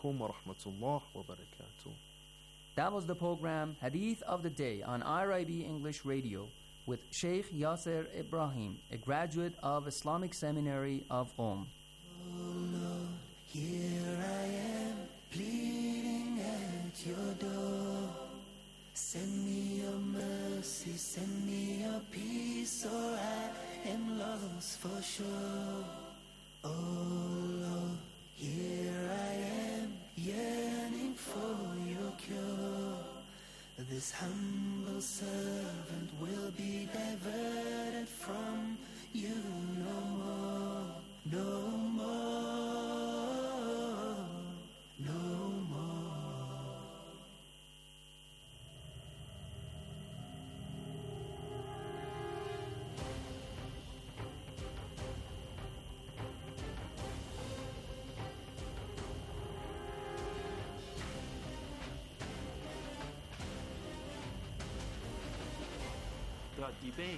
ورحمة الله وبركاته. That was the program Hadith of the Day on IRIB English Radio with Sheikh Yasser Ibrahim, a graduate of Islamic Seminary of Qom. Oh Lord, here I am, pleading at your door. Send me your mercy, send me your peace, or I am lost for sure. Oh Lord, here I am, yearning for your cure. This humble servant will be diverted from you no more, no more, no more. The debate.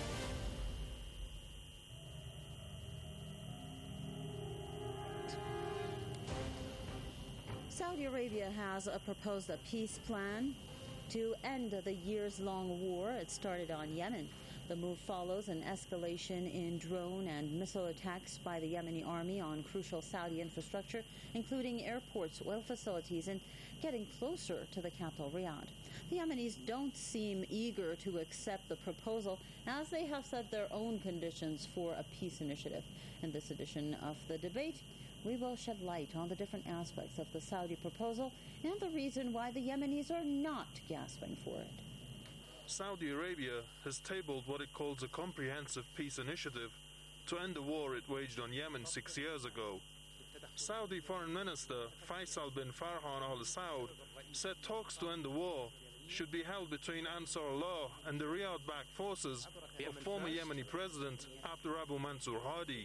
Saudi Arabia has proposed a peace plan to end the years-long war it started on Yemen. The move follows an escalation in drone and missile attacks by the Yemeni army on crucial Saudi infrastructure, including airports, oil facilities, and getting closer to the capital, Riyadh. The Yemenis don't seem eager to accept the proposal, as they have set their own conditions for a peace initiative. In this edition of the debate, we will shed light on the different aspects of the Saudi proposal and the reason why the Yemenis are not gasping for it. Saudi Arabia has tabled what it calls a comprehensive peace initiative to end the war it waged on Yemen 6 years ago. Saudi Foreign Minister Faisal bin Farhan Al Saud said talks to end the war should be held between Ansar Allah and the Riyadh-backed forces of former Yemeni President Abdur Rabbu Mansur Hadi.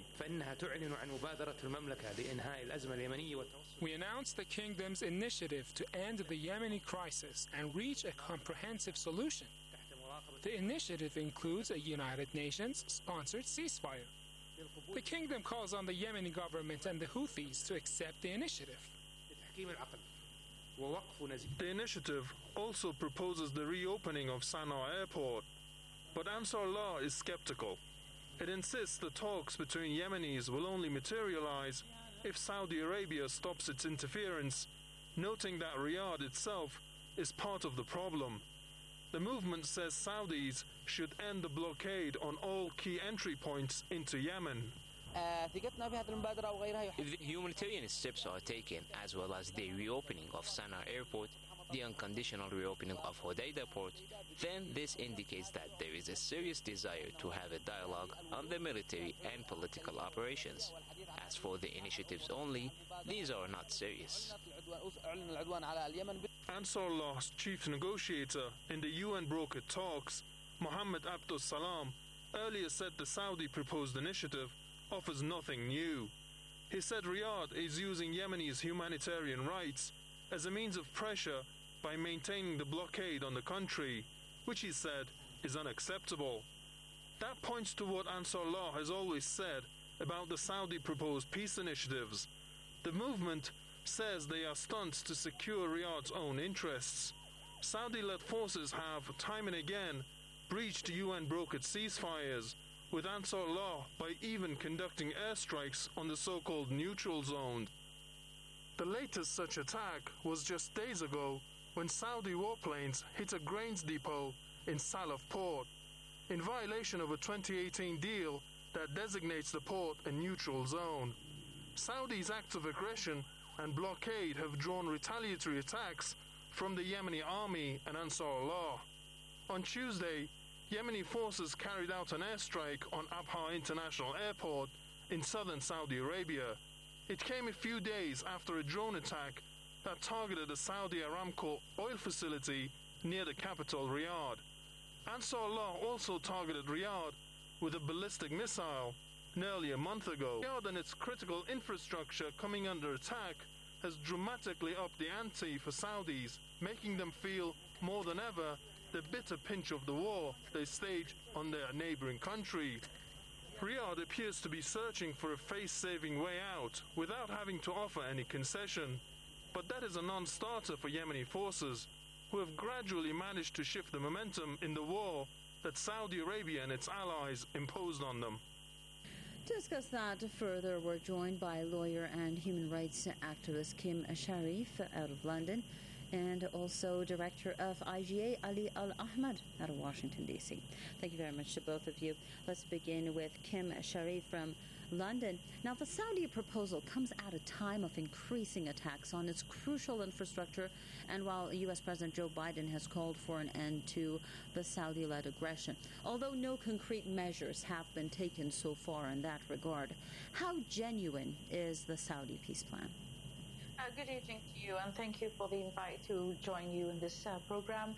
We announced the kingdom's initiative to end the Yemeni crisis and reach a comprehensive solution. The initiative includes a United Nations-sponsored ceasefire. The kingdom calls on the Yemeni government and the Houthis to accept the initiative. The initiative also proposes the reopening of Sana'a Airport, but Ansar Allah is skeptical. It insists the talks between Yemenis will only materialize if Saudi Arabia stops its interference, noting that Riyadh itself is part of the problem. The movement says Saudis should end the blockade on all key entry points into Yemen. If humanitarian steps are taken, as well as the reopening of Sana'a Airport, the unconditional reopening of Hodeidah Port, then this indicates that there is a serious desire to have a dialogue on the military and political operations. As for the initiatives only, these are not serious. Ansar Allah's chief negotiator in the UN brokered talks, Mohammed Abdus Salam, earlier said the Saudi proposed initiative offers nothing new. He said Riyadh is using Yemeni's humanitarian rights as a means of pressure by maintaining the blockade on the country, which he said is unacceptable. That points to what Ansar Allah has always said about the Saudi proposed peace initiatives. The movement says they are stunts to secure Riyadh's own interests. Saudi-led forces have, time and again, breached UN brokered ceasefires, with Ansar Allah by even conducting airstrikes on the so-called neutral zone. The latest such attack was just days ago when Saudi warplanes hit a grains depot in Salaf port, in violation of a 2018 deal that designates the port a neutral zone. Saudi's acts of aggression and blockade have drawn retaliatory attacks from the Yemeni army and Ansar Allah. On Tuesday, Yemeni forces carried out an airstrike on Abha International Airport in southern Saudi Arabia. It came a few days after a drone attack that targeted a Saudi Aramco oil facility near the capital, Riyadh. Ansar Allah also targeted Riyadh with a ballistic missile nearly a month ago. Riyadh and its critical infrastructure coming under attack has dramatically upped the ante for Saudis, making them feel more than ever the bitter pinch of the war they stage on their neighboring country. Riyadh appears to be searching for a face-saving way out without having to offer any concession. But that is a non-starter for Yemeni forces, who have gradually managed to shift the momentum in the war that Saudi Arabia and its allies imposed on them. To discuss that further, we're joined by lawyer and human rights activist Kim Sharif out of London, and also director of IGA Ali Al Ahmad out of Washington, D.C. Thank you very much to both of you. Let's begin with Kim Sharif from London. Now, the Saudi proposal comes at a time of increasing attacks on its crucial infrastructure, and while U.S. President Joe Biden has called for an end to the Saudi-led aggression, although no concrete measures have been taken so far in that regard, how genuine is the Saudi peace plan? Good evening to you, and thank you for the invite to join you in this program.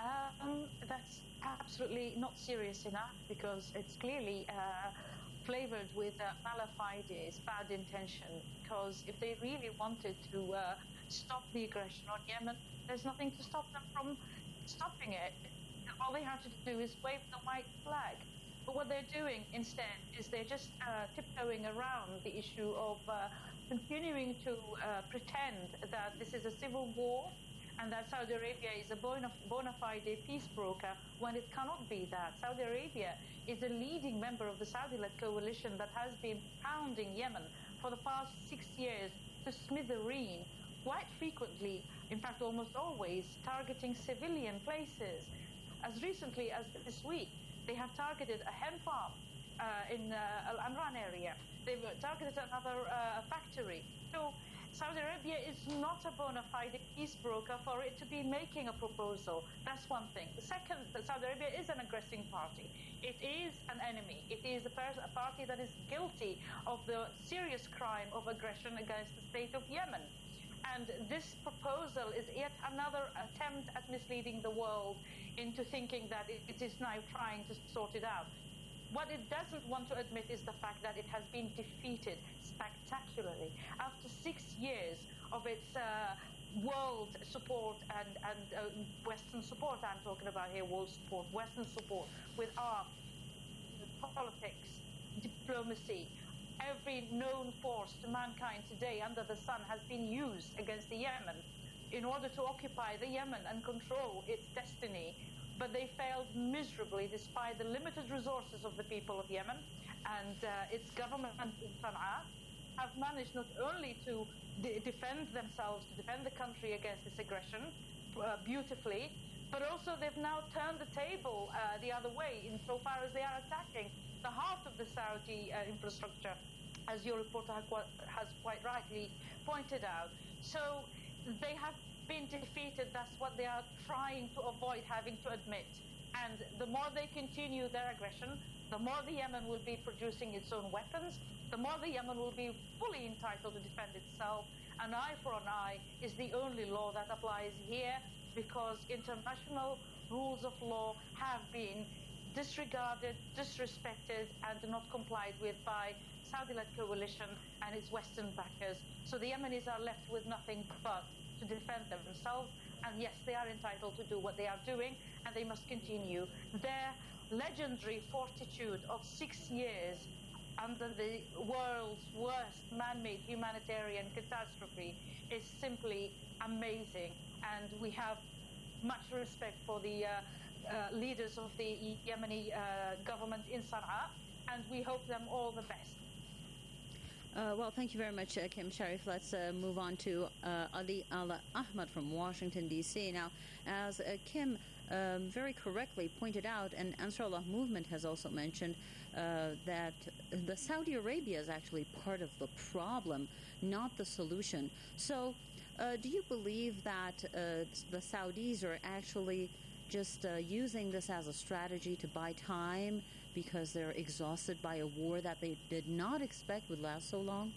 That's absolutely not serious enough, because it's clearly flavored with malafide, bad intention, because if they really wanted to stop the aggression on Yemen, there's nothing to stop them from stopping it. All they have to do is wave the white flag. But what they're doing instead is they're just tiptoeing around the issue of continuing to pretend that this is a civil war and that Saudi Arabia is a bona fide peace broker, when it cannot be that. Saudi Arabia is a leading member of the Saudi-led coalition that has been pounding Yemen for the past 6 years to smithereen, quite frequently, in fact almost always, targeting civilian places. As recently as this week, they have targeted a hemp farm in Al Amran area. They've targeted another factory. So Saudi Arabia is not a bona fide peace broker for it to be making a proposal. That's one thing. The second, that Saudi Arabia is an aggressing party. It is an enemy. It is a party that is guilty of the serious crime of aggression against the state of Yemen. And this proposal is yet another attempt at misleading the world into thinking that it is now trying to sort it out. What it doesn't want to admit is the fact that it has been defeated spectacularly. After 6 years of its world support and Western support, I'm talking about here, world support, Western support with arms, politics, diplomacy, every known force to mankind today under the sun has been used against the Yemen in order to occupy the Yemen and control its destiny. But they failed miserably despite the limited resources of the people of Yemen, and its government in Sana'a have managed not only to defend themselves, to defend the country against this aggression beautifully, but also they've now turned the table the other way insofar as they are attacking the heart of the Saudi infrastructure, as your reporter has quite rightly pointed out. So they have been defeated. That's what they are trying to avoid having to admit. And the more they continue their aggression, the more the Yemen will be producing its own weapons, the more the Yemen will be fully entitled to defend itself. An eye for an eye is the only law that applies here, because international rules of law have been disregarded, disrespected, and not complied with by Saudi-led coalition and its Western backers. So the Yemenis are left with nothing but to defend themselves. And yes, they are entitled to do what they are doing, and they must continue their legendary fortitude of 6 years under the world's worst man-made humanitarian catastrophe is simply amazing. And we have much respect for the leaders of the Yemeni government in Sana'a, and we hope them all the best. Well, thank you very much, Kim Sharif. Let's move on to Ali Al Ahmad from Washington, D.C. Now, as Kim very correctly pointed out, and Ansarullah movement has also mentioned that the Saudi Arabia is actually part of the problem, not the solution. So do you believe that the Saudis are actually just using this as a strategy to buy time because they're exhausted by a war that they did not expect would last so long?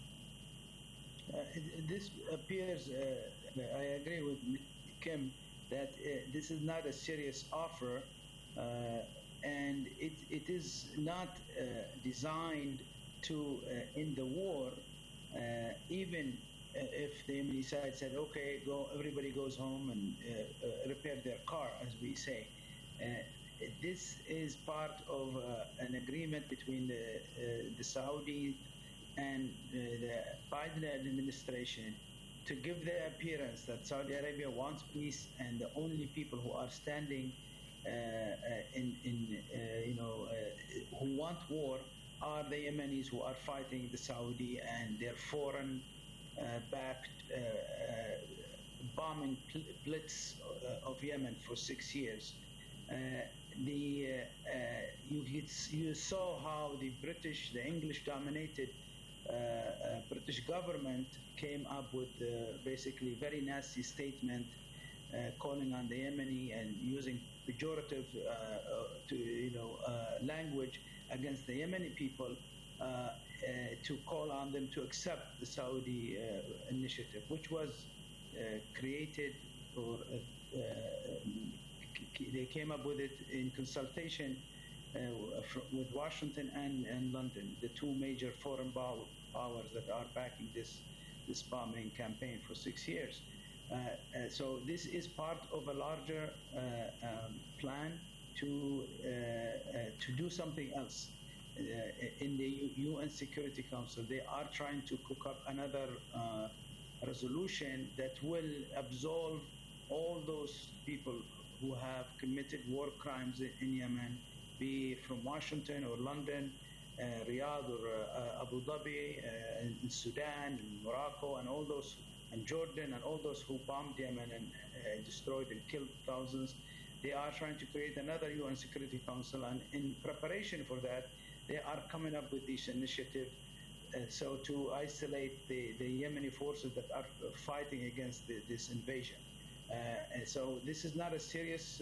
This appears, I agree with Kim, that this is not a serious offer, and it is not designed to end the war, even if the Yemeni side said, okay, everybody goes home and repair their car, as we say. This is part of an agreement between the Saudi and the Biden administration to give the appearance that Saudi Arabia wants peace and the only people who are standing who want war are the Yemenis who are fighting the Saudi and their foreign backed bombing blitz of Yemen for 6 years. You saw how the English-dominated British government came up with basically very nasty statement calling on the Yemeni and using pejorative language against the Yemeni people to call on them to accept the Saudi initiative, which was created or they came up with it in consultation with Washington and London, the two major foreign powers that are backing this bombing campaign for 6 years. So this is part of a larger plan to do something else. In the UN Security Council, they are trying to cook up another resolution that will absolve all those people who have committed war crimes in Yemen, be from Washington or London, Riyadh or Abu Dhabi, in Sudan, in Morocco, and all those, and Jordan, and all those who bombed Yemen and destroyed and killed thousands. They are trying to create another UN Security Council, and in preparation for that, they are coming up with this initiative so to isolate the Yemeni forces that are fighting against this invasion. And so this is not a serious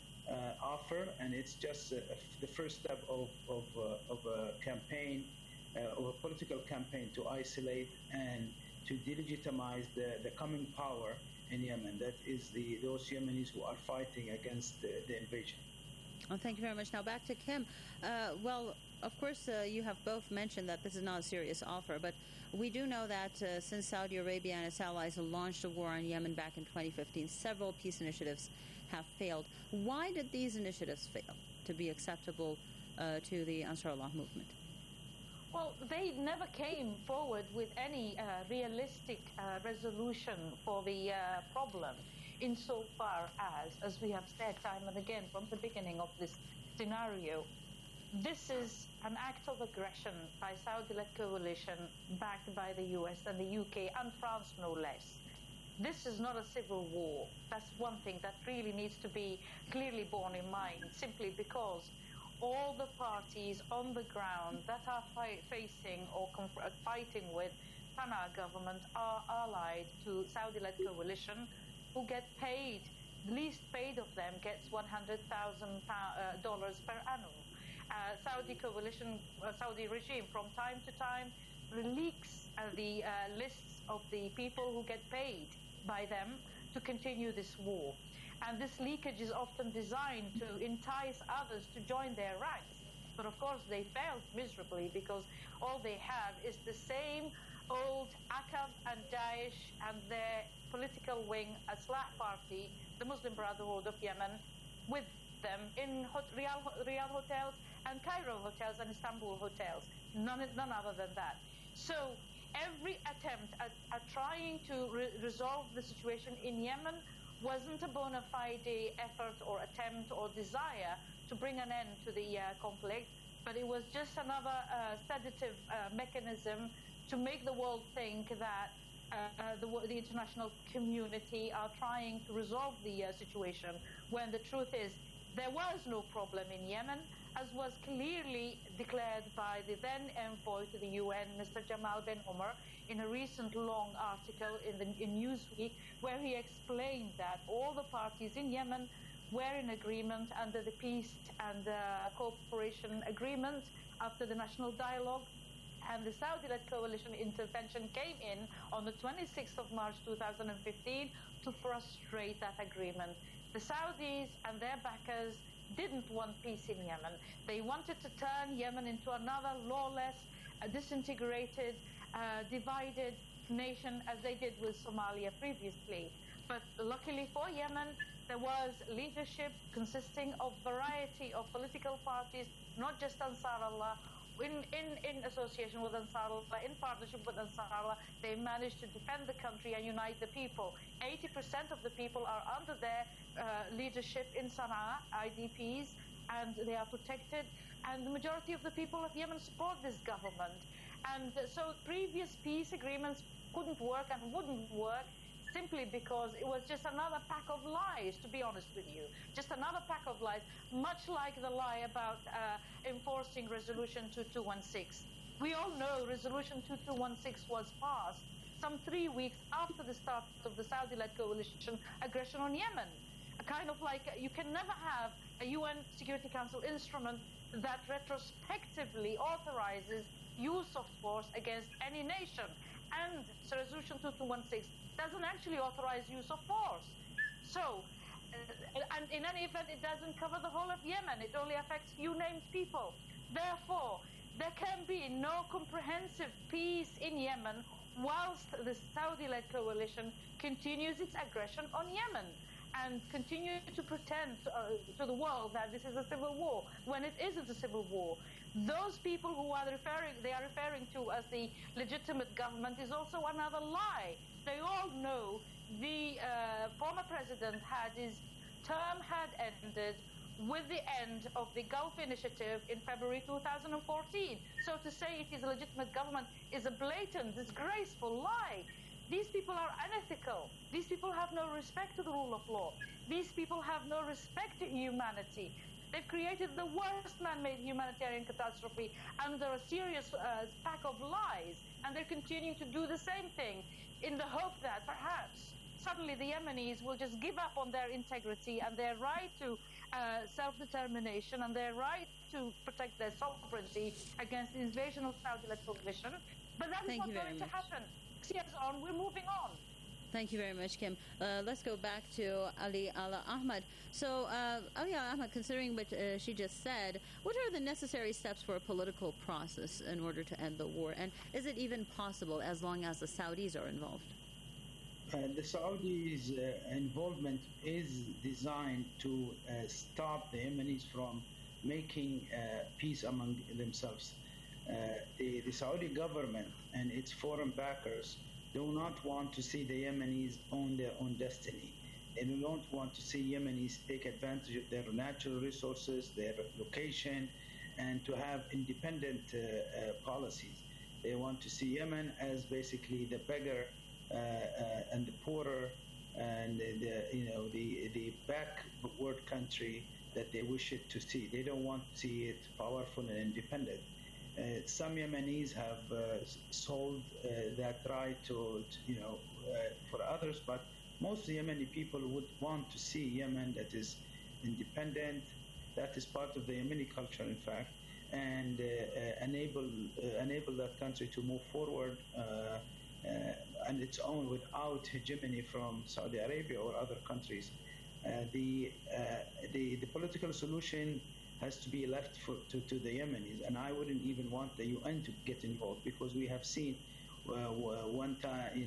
offer, and it's just the first step of a campaign, of a political campaign to isolate and to delegitimize the coming power in Yemen. That is those Yemenis who are fighting against the invasion. Well, thank you very much. Now back to Kim. Well, of course, you have both mentioned that this is not a serious offer, but we do know that since Saudi Arabia and its allies launched a war on Yemen back in 2015, several peace initiatives have failed. Why did these initiatives fail to be acceptable to the Ansarullah movement? Well, they never came forward with any realistic resolution for the problem, insofar as we have said time and again from the beginning of this scenario. This is an act of aggression by Saudi-led coalition backed by the US and the UK and France no less. This is not a civil war. That's one thing that really needs to be clearly borne in mind, simply because all the parties on the ground that are facing or fighting with Sana'a government are allied to Saudi-led coalition who get paid. The least paid of them gets $100,000 per annum. Saudi regime from time to time leaks the lists of the people who get paid by them to continue this war. And this leakage is often designed to entice others to join their ranks. But of course they failed miserably, because all they have is the same old Aqab and Daesh and their political wing, Aslah Party, the Muslim Brotherhood of Yemen, with them in Riyadh hotels and Cairo hotels and Istanbul hotels. None other than that. So every attempt at trying to resolve the situation in Yemen wasn't a bona fide effort or attempt or desire to bring an end to the conflict, but it was just another sedative mechanism to make the world think that the international community are trying to resolve the situation, when the truth is there was no problem in Yemen, as was clearly declared by the then envoy to the UN, Mr. Jamal Ben Omar, in a recent long article in Newsweek, where he explained that all the parties in Yemen were in agreement under the peace and cooperation agreement after the national dialogue. And the Saudi-led coalition intervention came in on the 26th of March 2015 to frustrate that agreement. The Saudis and their backers didn't want peace in Yemen. They wanted to turn Yemen into another lawless, disintegrated, divided nation, as they did with Somalia previously. But luckily for Yemen, there was leadership consisting of variety of political parties, not just Ansarullah, in association with Ansarullah, in partnership with Ansarullah, they managed to defend the country and unite the people. 80% of the people are under their leadership in Sana'a, IDPs, and they are protected. And the majority of the people of Yemen support this government. And so previous peace agreements couldn't work and wouldn't work simply because it was just another pack of lies, to be honest with you. Just another pack of lies, much like the lie about enforcing Resolution 2216. We all know Resolution 2216 was passed some 3 weeks after the start of the Saudi-led coalition aggression on Yemen. A kind of like, you can never have a UN Security Council instrument that retrospectively authorizes use of force against any nation. And so Resolution 2216 doesn't actually authorize use of force. So, and in any event, it doesn't cover the whole of Yemen. It only affects few named people. Therefore, there can be no comprehensive peace in Yemen whilst the Saudi-led coalition continues its aggression on Yemen and continue to pretend to the world that this is a civil war when it isn't a civil war. Those people who are referring to as the legitimate government is also another lie. They all know the former president his term had ended with the end of the Gulf Initiative in February 2014. So to say it is a legitimate government is a blatant, disgraceful lie. These people are unethical. These people have no respect to the rule of law. These people have no respect to humanity. They've created the worst man-made humanitarian catastrophe under a serious pack of lies, and they're continuing to do the same thing in the hope that perhaps suddenly the Yemenis will just give up on their integrity and their right to self-determination and their right to protect their sovereignty against the invasion of Saudi-led coalition. But that is not going to happen. 6 years on, we're moving on. Thank you very much, Kim. Let's go back to Ali Ala Ahmad. So, Ali Ala Ahmad, considering what she just said, what are the necessary steps for a political process in order to end the war? And is it even possible as long as the Saudis are involved? The Saudis' involvement is designed to stop the Yemenis from making peace among themselves. The Saudi government and its foreign backers do not want to see the Yemenis own their own destiny. They do not want to see Yemenis take advantage of their natural resources, their location, and to have independent policies. They want to see Yemen as basically the beggar and the poorer and the backward country that they wish it to see. They don't want to see it powerful and independent. Some Yemenis have sold that right for others, but most Yemeni people would want to see Yemen that is independent, that is part of the Yemeni culture, in fact, and enable that country to move forward on its own without hegemony from Saudi Arabia or other countries. The political solution has to be left to the Yemenis, and I wouldn't even want the UN to get involved, because we have seen one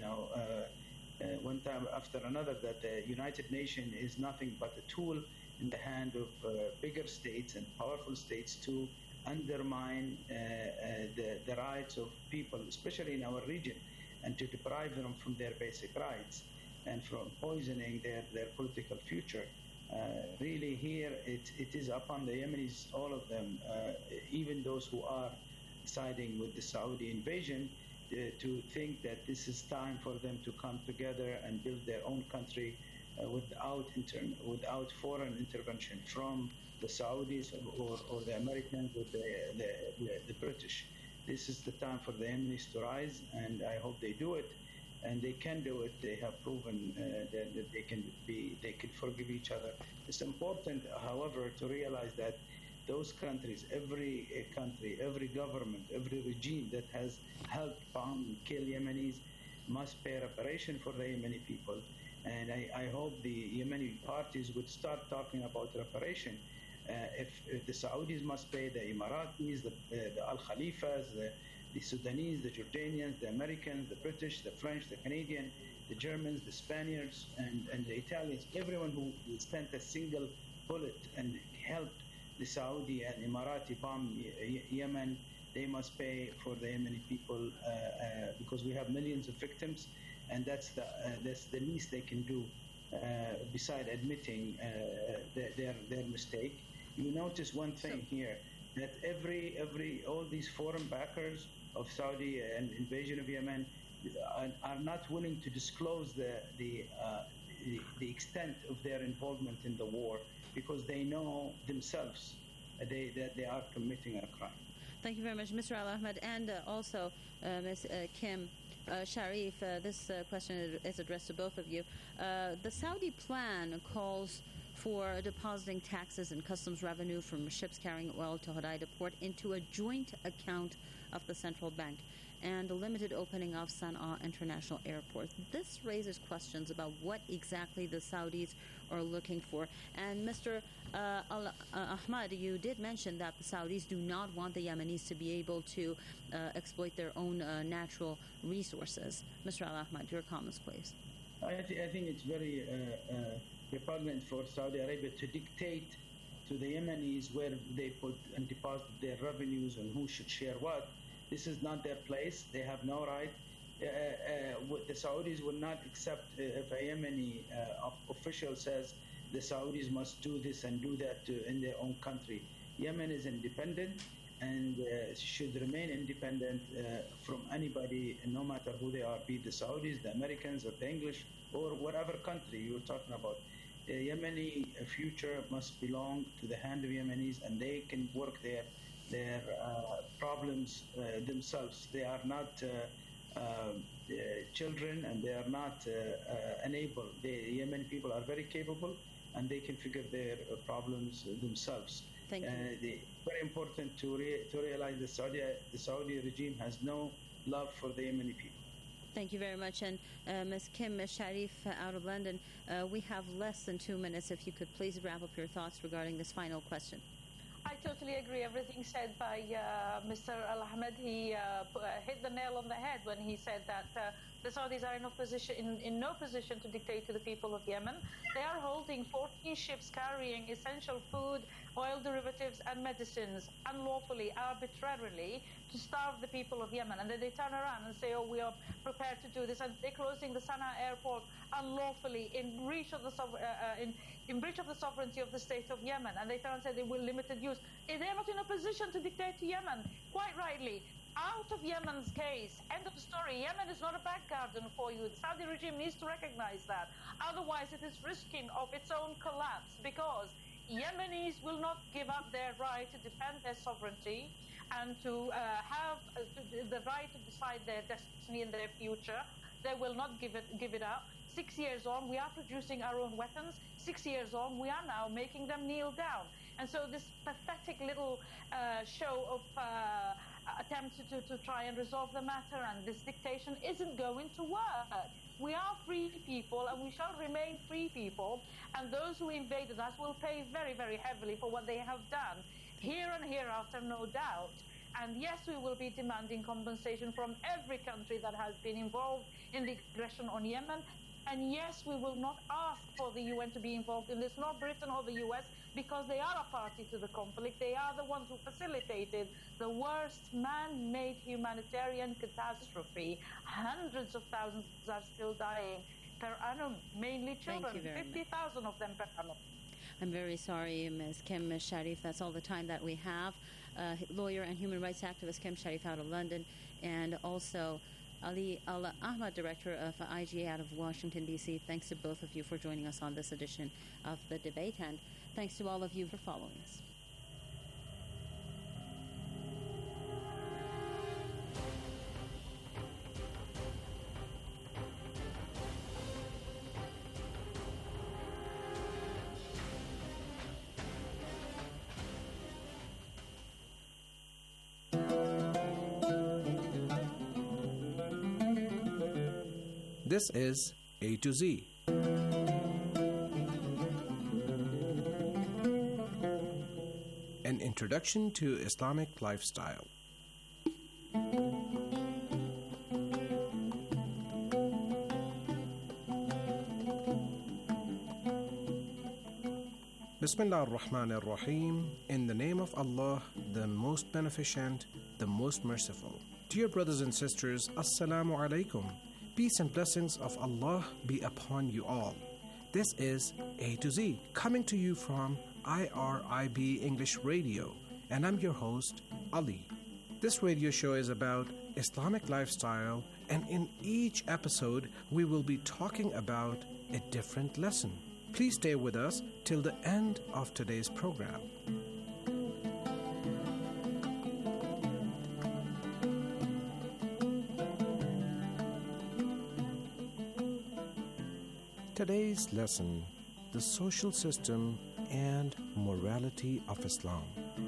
time after another that the United Nations is nothing but a tool in the hand of bigger states and powerful states to undermine the rights of people, especially in our region, and to deprive them from their basic rights and from poisoning their political future. Really here it is upon the Yemenis, all of them, even those who are siding with the Saudi invasion, to think that this is time for them to come together and build their own country without foreign intervention from the Saudis or the Americans or the British. This is the time for the Yemenis to rise, and I hope they do it. And they can do it. They have proven that they can forgive each other. It's important, however, to realize that those countries, every country, every government, every regime that has helped bomb and kill Yemenis must pay reparation for the Yemeni people. And I hope the Yemeni parties would start talking about reparation. If the Saudis must pay, the Emiratis, the Al Khalifas, the Sudanese, the Jordanians, the Americans, the British, the French, the Canadian, the Germans, the Spaniards, and the Italians, everyone who spent a single bullet and helped the Saudi and Emirati bomb Yemen, they must pay for the Yemeni people because we have millions of victims, and that's the least they can do beside admitting their mistake. You notice one thing here, that all these foreign backers of Saudi and invasion of Yemen are not willing to disclose the extent of their involvement in the war, because they know themselves that they are committing a crime. Thank you very much, Mr. Al Ahmad, and also Ms. Kim Sharif. This question is addressed to both of you. The Saudi plan calls for depositing taxes and customs revenue from ships carrying oil to Hodeidah port into a joint account of the central bank, and the limited opening of Sana'a International Airport. This raises questions about what exactly the Saudis are looking for. And Mr. Ahmad, you did mention that the Saudis do not want the Yemenis to be able to exploit their own natural resources. Mr. Al Ahmad, your comments, please. I think it's very repugnant for Saudi Arabia to dictate to the Yemenis where they put and deposit their revenues and who should share what. This is not their place. They have no right. The Saudis will not accept if a Yemeni official says the Saudis must do this and do that in their own country. Yemen is independent and should remain independent from anybody, no matter who they are, be it the Saudis, the Americans, or the English, or whatever country you're talking about. The Yemeni future must belong to the hand of Yemenis, and they can work their problems themselves. They are not children, and they are not enabled. The Yemeni people are very capable, and they can figure their problems themselves. Thank you. Very important to realize the Saudi regime has no love for the Yemeni people. Thank you very much. And Ms. Kim Sharif out of London, we have less than 2 minutes. If you could please wrap up your thoughts regarding this final question. I totally agree. Everything said by Mr. Al Ahmed, he hit the nail on the head when he said that the Saudis are in no position to dictate to the people of Yemen. They are holding 14 ships carrying essential food, oil derivatives and medicines unlawfully, arbitrarily, to starve the people of Yemen. And then they turn around and say, oh, we are prepared to do this. And they're closing the Sana'a airport unlawfully in breach of the sovereignty of the state of Yemen. And they turn and say they will limited use. They're not in a position to dictate to Yemen, quite rightly. Out of Yemen's case, end of the story. Yemen is not a back garden for you. The Saudi regime needs to recognize that. Otherwise, it is risking of its own collapse, because Yemenis will not give up their right to defend their sovereignty and to have the right to decide their destiny and their future. They will not give it up. 6 years on, we are producing our own weapons. 6 years on, we are now making them kneel down. And so this pathetic little show of attempt to try and resolve the matter and this dictation isn't going to work. We are free people, and we shall remain free people, and those who invaded us will pay very, very heavily for what they have done, here and hereafter, no doubt. And yes, we will be demanding compensation from every country that has been involved in the aggression on Yemen. And yes, we will not ask for the UN to be involved in this, nor Britain or the US, because they are a party to the conflict. They are the ones who facilitated the worst man-made humanitarian catastrophe. Hundreds of thousands are still dying per annum, mainly children, 50,000 of them per annum. I'm very sorry, Ms. Kim Sharif. That's all the time that we have. Lawyer and human rights activist Kim Sharif out of London, and also Ali Al Ahmad, director of IGA out of Washington, D.C. Thanks to both of you for joining us on this edition of The Debate, and thanks to all of you for following us. This is A to Z. An introduction to Islamic lifestyle. Bismillah ar-Rahman ar-Rahim. In the name of Allah, the most beneficent, the most merciful. Dear brothers and sisters, Assalamu alaikum. Peace and blessings of Allah be upon you all. This is A to Z, coming to you from IRIB English Radio, and I'm your host, Ali. This radio show is about Islamic lifestyle, and in each episode, we will be talking about a different lesson. Please stay with us till the end of today's program. Today's lesson, the social system and morality of Islam.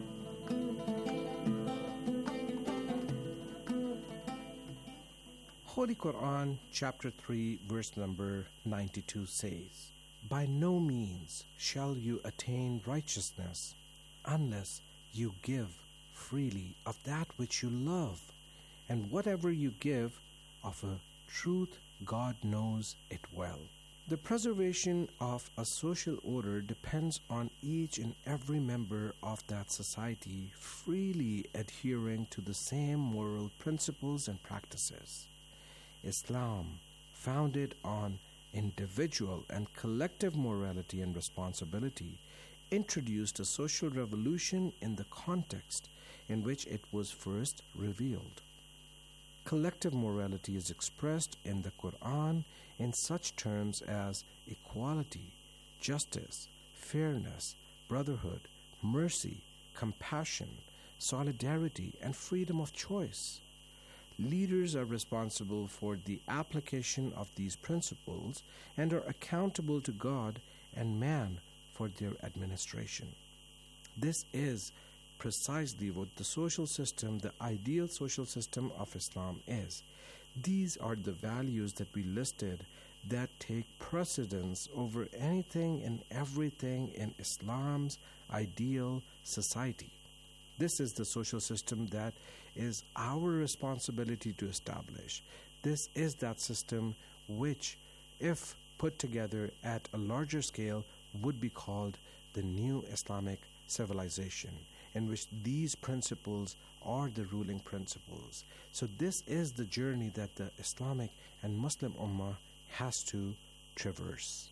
Holy Quran, chapter 3, verse number 92 says, "By no means shall you attain righteousness unless you give freely of that which you love, and whatever you give of a truth, God knows it well." The preservation of a social order depends on each and every member of that society freely adhering to the same moral principles and practices. Islam, founded on individual and collective morality and responsibility, introduced a social revolution in the context in which it was first revealed. Collective morality is expressed in the Quran in such terms as equality, justice, fairness, brotherhood, mercy, compassion, solidarity, and freedom of choice. Leaders are responsible for the application of these principles and are accountable to God and man for their administration. This is precisely what the social system, the ideal social system of Islam is. These are the values that we listed that take precedence over anything and everything in Islam's ideal society. This is the social system that is our responsibility to establish. This is that system which, if put together at a larger scale, would be called the new Islamic civilization, in which these principles are the ruling principles. So this is the journey that the Islamic and Muslim Ummah has to traverse.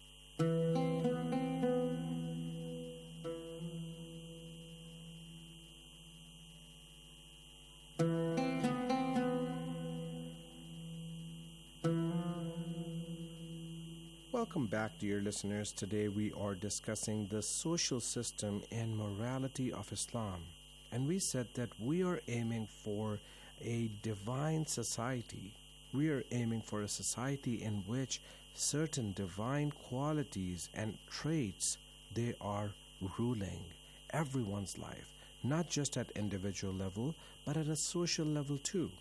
Welcome back, dear listeners. Today we are discussing the social system and morality of Islam. And we said that we are aiming for a divine society. We are aiming for a society in which certain divine qualities and traits, they are ruling everyone's life, not just at individual level, but at a social level too.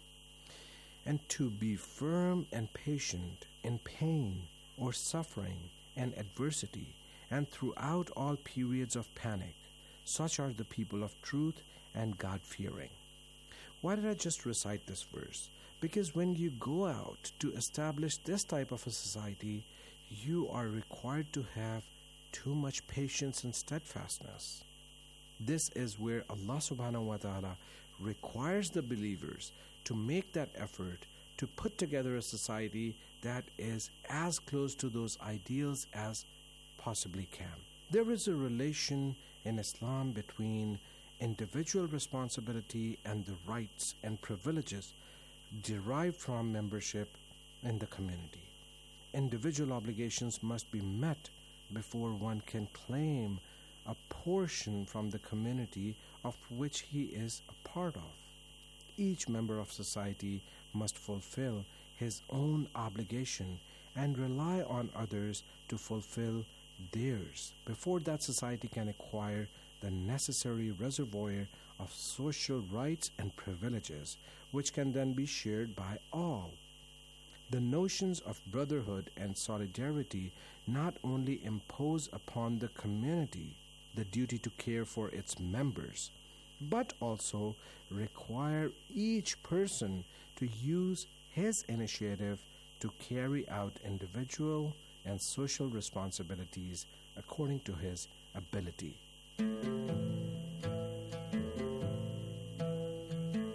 And to be firm and patient in pain or suffering and adversity, and throughout all periods of panic. Such are the people of truth and God-fearing. Why did I just recite this verse? Because when you go out to establish this type of a society, you are required to have too much patience and steadfastness. This is where Allah subhanahu wa ta'ala requires the believers to make that effort to put together a society that is as close to those ideals as possibly can. There is a relation in Islam between individual responsibility and the rights and privileges derived from membership in the community. Individual obligations must be met before one can claim a portion from the community of which he is a part of. Each member of society must fulfill his own obligation and rely on others to fulfill theirs before that society can acquire the necessary reservoir of social rights and privileges, which can then be shared by all. The notions of brotherhood and solidarity not only impose upon the community the duty to care for its members, but also require each person to use his initiative to carry out individual and social responsibilities according to his ability.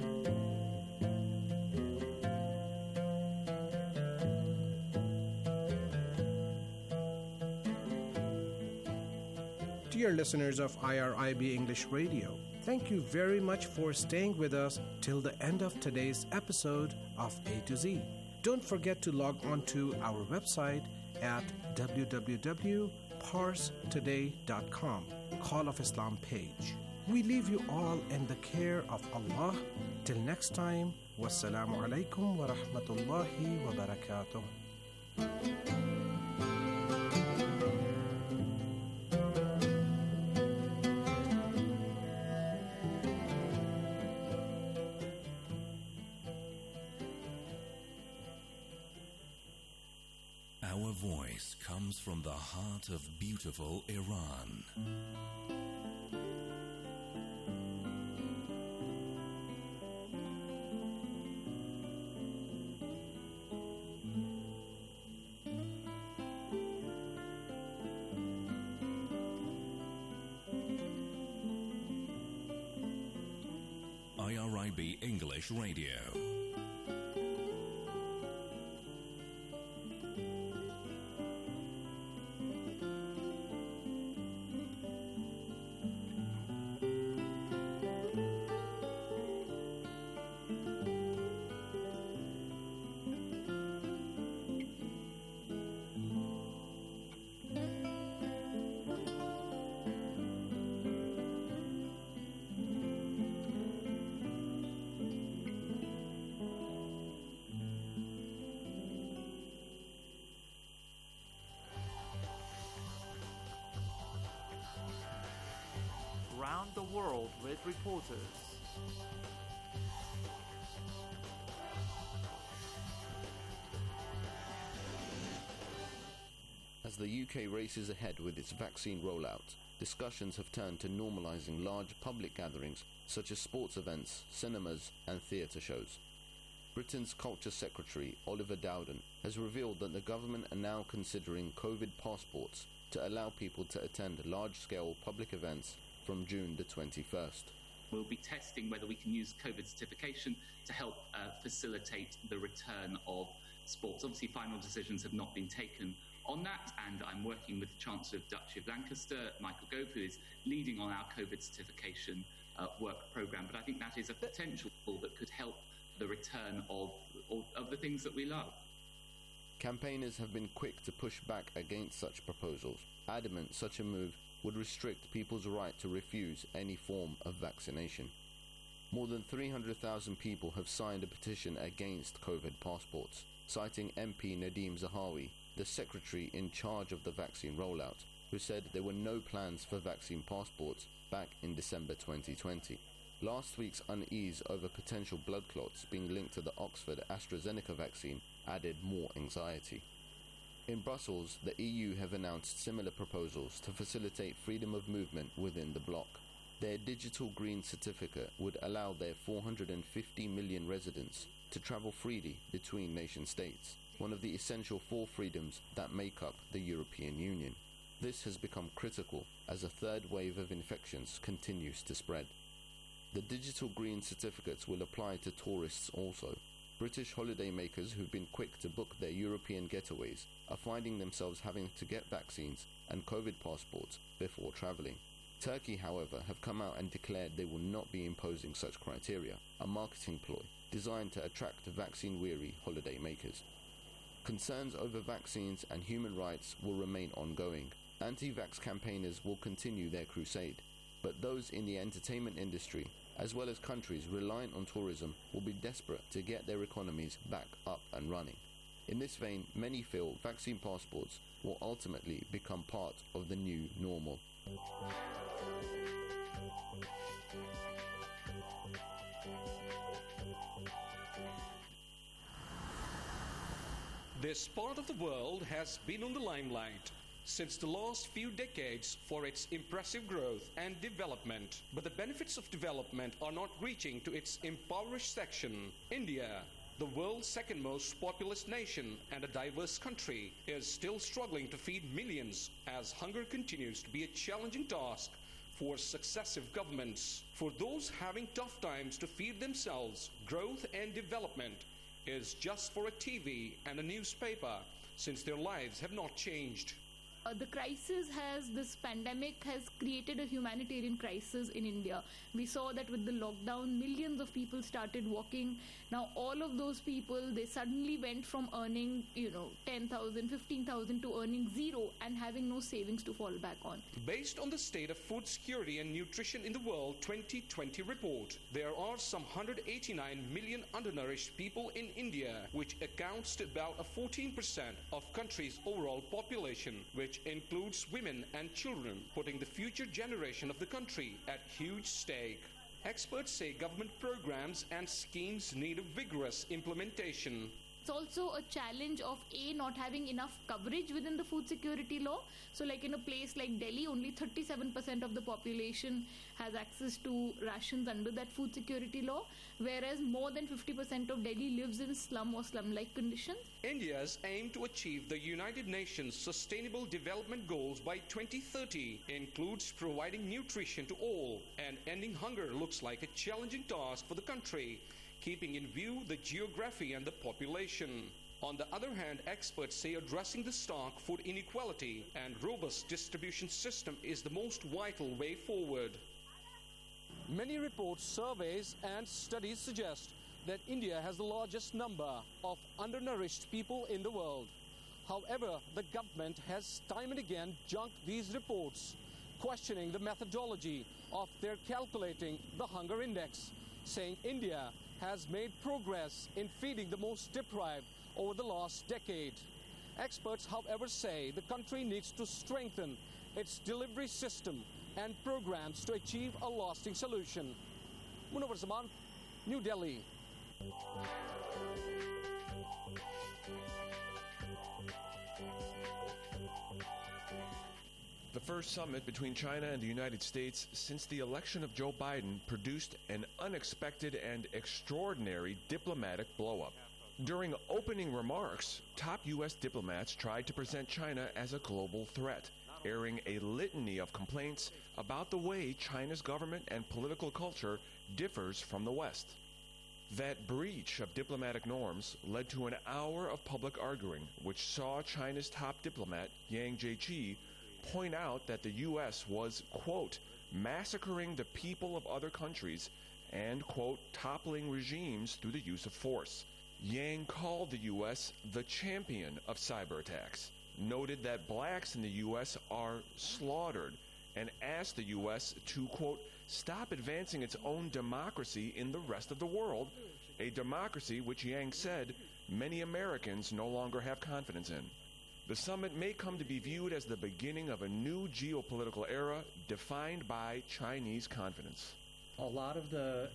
Dear listeners of IRIB English Radio, thank you very much for staying with us till the end of today's episode of A to Z. Don't forget to log on to our website at www.parstoday.com, Call of Islam page. We leave you all in the care of Allah. Till next time, wassalamu alaikum wa rahmatullahi wa barakatuh. Our voice comes from the heart of beautiful Iran. IRIB English Radio. Around the world with reporters. As the UK races ahead with its vaccine rollout, discussions have turned to normalising large public gatherings such as sports events, cinemas and theatre shows. Britain's Culture Secretary Oliver Dowden has revealed that the government are now considering COVID passports to allow people to attend large-scale public events from June the 21st. We'll be testing whether we can use COVID certification to help facilitate the return of sports. Obviously, final decisions have not been taken on that, and I'm working with the Chancellor of Duchy of Lancaster, Michael Gove, who is leading on our COVID certification work programme. But I think that is a potential that could help the return of the things that we love. Campaigners have been quick to push back against such proposals, adamant such a move would restrict people's right to refuse any form of vaccination. More than 300,000 people have signed a petition against COVID passports, citing MP Nadeem Zahawi, the secretary in charge of the vaccine rollout, who said there were no plans for vaccine passports back in December 2020. Last week's unease over potential blood clots being linked to the Oxford AstraZeneca vaccine added more anxiety. In Brussels, the EU have announced similar proposals to facilitate freedom of movement within the bloc. Their digital green certificate would allow their 450 million residents to travel freely between nation states, one of the essential four freedoms that make up the European Union. This has become critical as a third wave of infections continues to spread. The digital green certificates will apply to tourists also. British holidaymakers who've been quick to book their European getaways are finding themselves having to get vaccines and COVID passports before travelling. Turkey, however, have come out and declared they will not be imposing such criteria, a marketing ploy designed to attract vaccine-weary holidaymakers. Concerns over vaccines and human rights will remain ongoing. Anti-vax campaigners will continue their crusade, but those in the entertainment industry, as well as countries reliant on tourism, will be desperate to get their economies back up and running. In this vein, many feel vaccine passports will ultimately become part of the new normal. This part of the world has been on the limelight since the last few decades for its impressive growth and development. But the benefits of development are not reaching to its impoverished section. India, the world's second most populous nation and a diverse country, is still struggling to feed millions as hunger continues to be a challenging task for successive governments. For those having tough times to feed themselves, growth and development is just for a TV and a newspaper, since their lives have not changed. This pandemic has created a humanitarian crisis in India. We saw that with the lockdown, millions of people started walking. Now all of those people, they suddenly went from earning, 10,000, 15,000 to earning zero and having no savings to fall back on. Based on the State of Food Security and Nutrition in the World 2020 report, there are some 189 million undernourished people in India, which accounts to about 14% of country's overall population, which includes women and children, putting the future generation of the country at huge stake. Experts say government programs and schemes need a vigorous implementation. It's also a challenge of not having enough coverage within the food security law. So like in a place like Delhi, only 37% of the population has access to rations under that food security law, whereas more than 50% of Delhi lives in slum or slum-like conditions. India's aim to achieve the United Nations Sustainable Development Goals by 2030 includes providing nutrition to all, and ending hunger looks like a challenging task for the country, keeping in view the geography and the population. On the other hand, experts say addressing the stark food inequality and robust distribution system is the most vital way forward. Many reports, surveys and studies suggest that India has the largest number of undernourished people in the world. However, the government has time and again junked these reports, questioning the methodology of their calculating the hunger index, saying India has made progress in feeding the most deprived over the last decade. Experts, however, say the country needs to strengthen its delivery system and programs to achieve a lasting solution. Munawar Zaman, New Delhi. The first summit between China and the United States since the election of Joe Biden produced an unexpected and extraordinary diplomatic blow-up. During opening remarks, top U.S. diplomats tried to present China as a global threat, airing a litany of complaints about the way China's government and political culture differs from the West. That breach of diplomatic norms led to an hour of public arguing, which saw China's top diplomat, Yang Jiechi, point out that the U.S. was, quote, massacring the people of other countries and, quote, toppling regimes through the use of force. Yang called the U.S. the champion of cyber attacks, noted that blacks in the U.S. are slaughtered, and asked the U.S. to, quote, stop advancing its own democracy in the rest of the world, a democracy which Yang said many Americans no longer have confidence in. The summit may come to be viewed as the beginning of a new geopolitical era defined by Chinese confidence. A lot of the,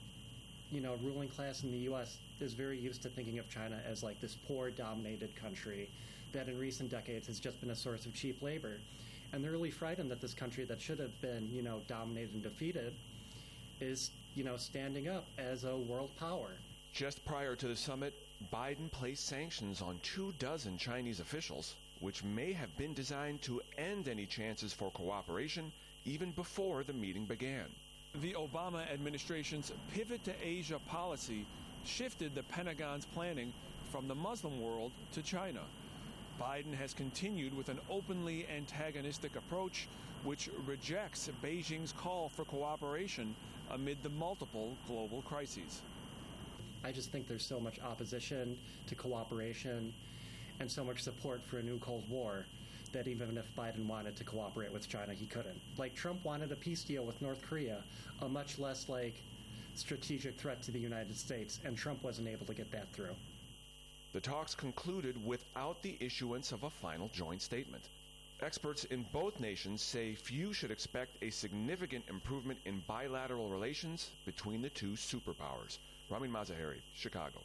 ruling class in the U.S. is very used to thinking of China as like this poor, dominated country that in recent decades has just been a source of cheap labor. And they're really frightened that this country that should have been, dominated and defeated is, standing up as a world power. Just prior to the summit, Biden placed sanctions on 24 Chinese officials, which may have been designed to end any chances for cooperation even before the meeting began. The Obama administration's pivot to Asia policy shifted the Pentagon's planning from the Muslim world to China. Biden has continued with an openly antagonistic approach which rejects Beijing's call for cooperation amid the multiple global crises. I just think there's so much opposition to cooperation and so much support for a new Cold War that even if Biden wanted to cooperate with China, he couldn't. Like Trump wanted a peace deal with North Korea, a much less strategic threat to the United States, and Trump wasn't able to get that through. The talks concluded without the issuance of a final joint statement. Experts in both nations say few should expect a significant improvement in bilateral relations between the two superpowers. Ramin Mazaheri, Chicago.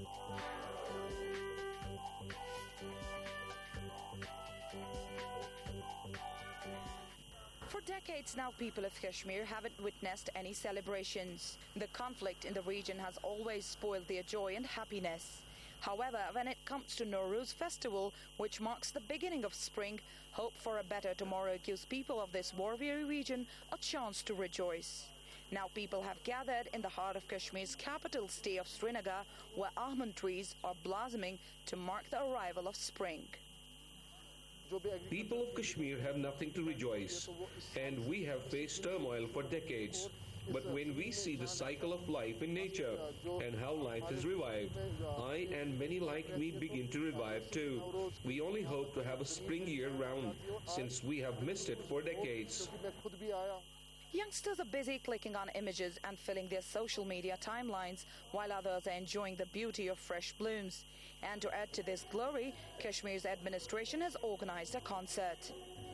For decades now, people of Kashmir haven't witnessed any celebrations. The conflict in the region has always spoiled their joy and happiness. However, when it comes to Nowruz festival, which marks the beginning of spring, hope for a better tomorrow gives people of this war-weary region a chance to rejoice. Now people have gathered in the heart of Kashmir's capital city of Srinagar, where almond trees are blossoming to mark the arrival of spring. People of Kashmir have nothing to rejoice, and we have faced turmoil for decades. But when we see the cycle of life in nature and how life is revived, I and many like me begin to revive too. We only hope to have a spring year round, since we have missed it for decades. Youngsters are busy clicking on images and filling their social media timelines, while others are enjoying the beauty of fresh blooms. And to add to this glory, Kashmir's administration has organized a concert.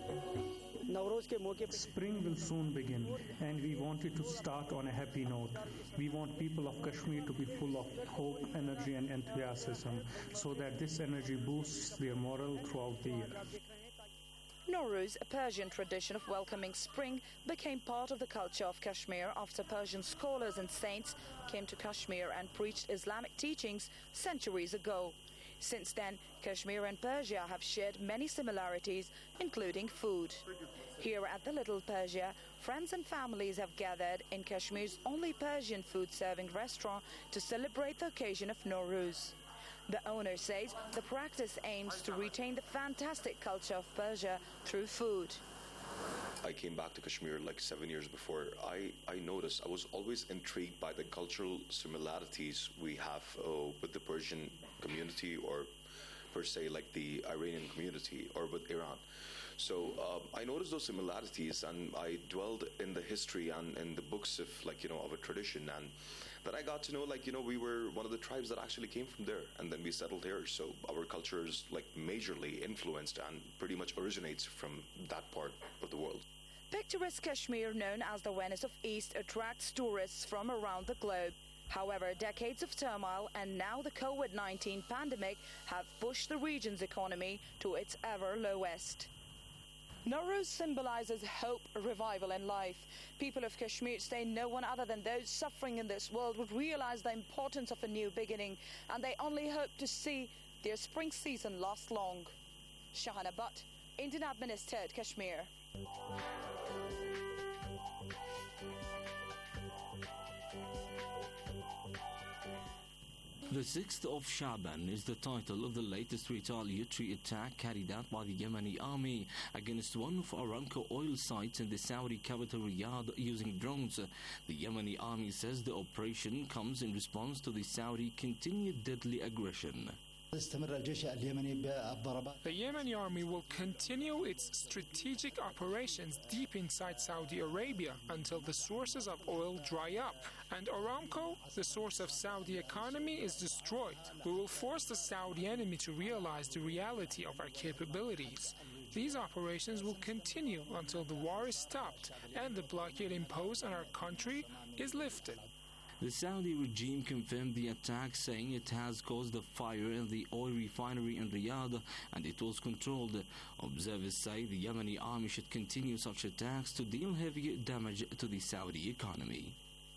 Spring will soon begin, and we want it to start on a happy note. We want people of Kashmir to be full of hope, energy and enthusiasm, so that this energy boosts their morale throughout the year. Nowruz, a Persian tradition of welcoming spring, became part of the culture of Kashmir after Persian scholars and saints came to Kashmir and preached Islamic teachings centuries ago. Since then, Kashmir and Persia have shared many similarities, including food. Here at the Little Persia, friends and families have gathered in Kashmir's only Persian food-serving restaurant to celebrate the occasion of Nowruz. The owner says the practice aims to retain the fantastic culture of Persia through food. I came back to Kashmir like 7 years before. I noticed, I was always intrigued by the cultural similarities we have with the Persian community, or per se like the Iranian community, or with Iran. So I noticed those similarities, and I dwelled in the history and in the books of our tradition, and then I got to know we were one of the tribes that actually came from there, and then we settled here. So our culture is majorly influenced and pretty much originates from that part of the world. Picturesque Kashmir, known as the Venice of East, attracts tourists from around the globe. However, decades of turmoil and now the COVID-19 pandemic have pushed the region's economy to its ever lowest. Nowruz symbolizes hope, revival and life. People of Kashmir say no one other than those suffering in this world would realize the importance of a new beginning, and they only hope to see their spring season last long. Shahana Butt, Indian administered Kashmir. The 6th of Shaban is the title of the latest retaliatory attack carried out by the Yemeni army against one of Aramco oil sites in the Saudi capital Riyadh using drones. The Yemeni army says the operation comes in response to the Saudi continued deadly aggression. The Yemeni army will continue its strategic operations deep inside Saudi Arabia until the sources of oil dry up and Aramco, the source of Saudi economy, is destroyed. We will force the Saudi enemy to realize the reality of our capabilities. These operations will continue until the war is stopped and the blockade imposed on our country is lifted. The Saudi regime confirmed the attack, saying it has caused a fire in the oil refinery in Riyadh and it was controlled. Observers say the Yemeni army should continue such attacks to deal heavy damage to the Saudi economy.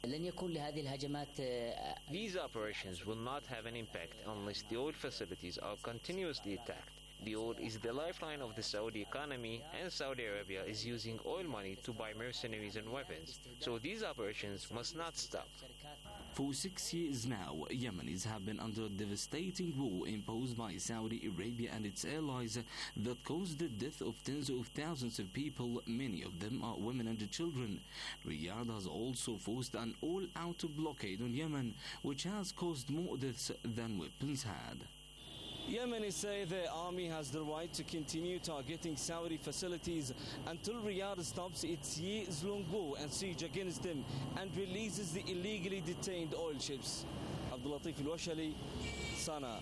These operations will not have an impact unless the oil facilities are continuously attacked. The oil is the lifeline of the Saudi economy, and Saudi Arabia is using oil money to buy mercenaries and weapons. So these operations must not stop. For 6 years now, Yemenis have been under a devastating war imposed by Saudi Arabia and its allies that caused the death of tens of thousands of people. Many of them are women and children. Riyadh has also forced an all-out blockade on Yemen, which has caused more deaths than weapons had. Yemenis say their army has the right to continue targeting Saudi facilities until Riyadh stops its years-long war and siege against them and releases the illegally detained oil ships. Abdul Latif Al-Washali, Sana.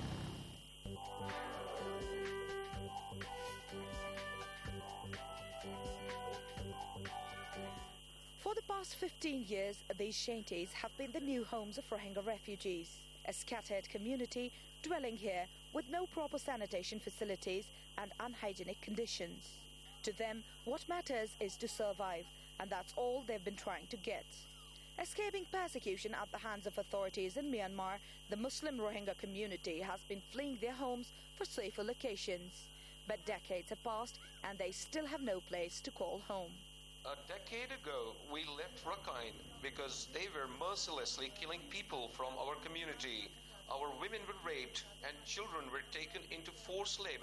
For the past 15 years, these shanties have been the new homes of Rohingya refugees, a scattered community dwelling here with no proper sanitation facilities and unhygienic conditions. To them, what matters is to survive, and that's all they've been trying to get. Escaping persecution at the hands of authorities in Myanmar, the Muslim Rohingya community has been fleeing their homes for safer locations. But decades have passed, and they still have no place to call home. A decade ago, we left Rakhine because they were mercilessly killing people from our community. Our women were raped and children were taken into forced labor.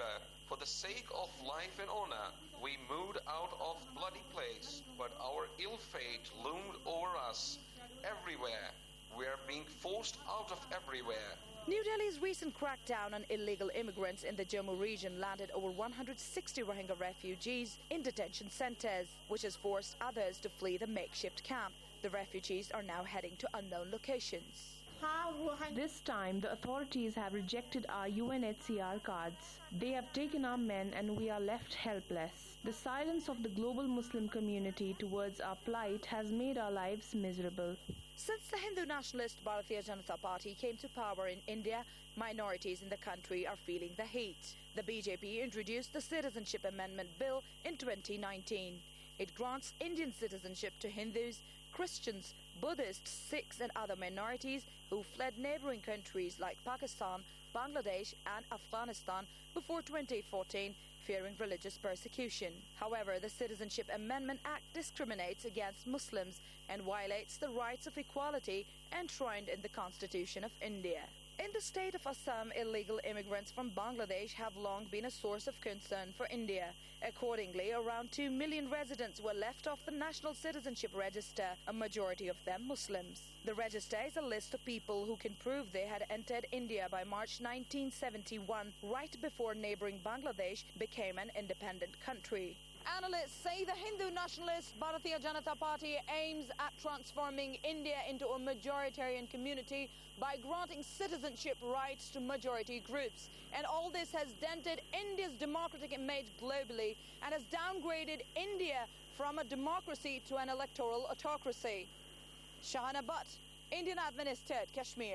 For the sake of life and honor, we moved out of bloody place, but our ill fate loomed over us everywhere. We are being forced out of everywhere. New Delhi's recent crackdown on illegal immigrants in the Jammu region landed over 160 Rohingya refugees in detention centers, which has forced others to flee the makeshift camp. The refugees are now heading to unknown locations. This time, the authorities have rejected our UNHCR cards. They have taken our men and we are left helpless. The silence of the global Muslim community towards our plight has made our lives miserable. Since the Hindu nationalist Bharatiya Janata Party came to power in India, minorities in the country are feeling the heat. The BJP introduced the Citizenship Amendment Bill in 2019. It grants Indian citizenship to Hindus, Christians, Buddhists, Sikhs and other minorities who fled neighboring countries like Pakistan, Bangladesh and Afghanistan before 2014, fearing religious persecution. However, the Citizenship Amendment Act discriminates against Muslims and violates the rights of equality enshrined in the Constitution of India. In the state of Assam, illegal immigrants from Bangladesh have long been a source of concern for India. Accordingly, around 2 million residents were left off the National Citizenship Register, a majority of them Muslims. The register is a list of people who can prove they had entered India by March 1971, right before neighboring Bangladesh became an independent country. Analysts say the Hindu nationalist Bharatiya Janata Party aims at transforming India into a majoritarian community by granting citizenship rights to majority groups. And all this has dented India's democratic image globally and has downgraded India from a democracy to an electoral autocracy. Shahana Butt, Indian administered Kashmir.